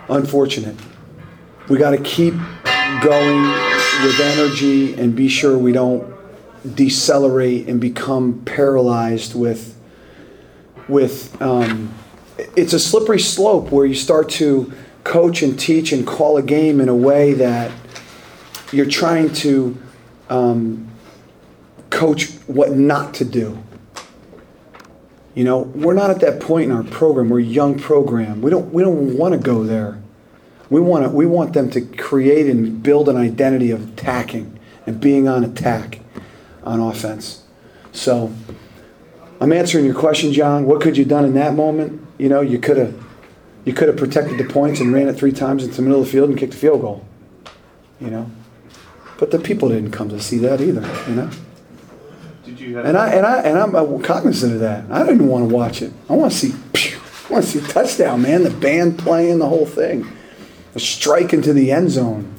unfortunate. We got to keep going with energy and be sure we don't decelerate and become paralyzed with it's a slippery slope where you start to coach and teach and call a game in a way that you're trying to coach what not to do. You know, we're not at that point in our program. We're a young program. We don't want to go there. We want them to create and build an identity of attacking and being on attack on offense. So I'm answering your question, John. What could you have done in that moment? You know, you could have protected the points and ran it 3 times into the middle of the field and kicked a field goal. You know, but the people didn't come to see that either. You know. Did you have and I'm cognizant of that. I didn't want to watch it. I want to see a touchdown, man. The band playing, the whole thing. A strike into the end zone.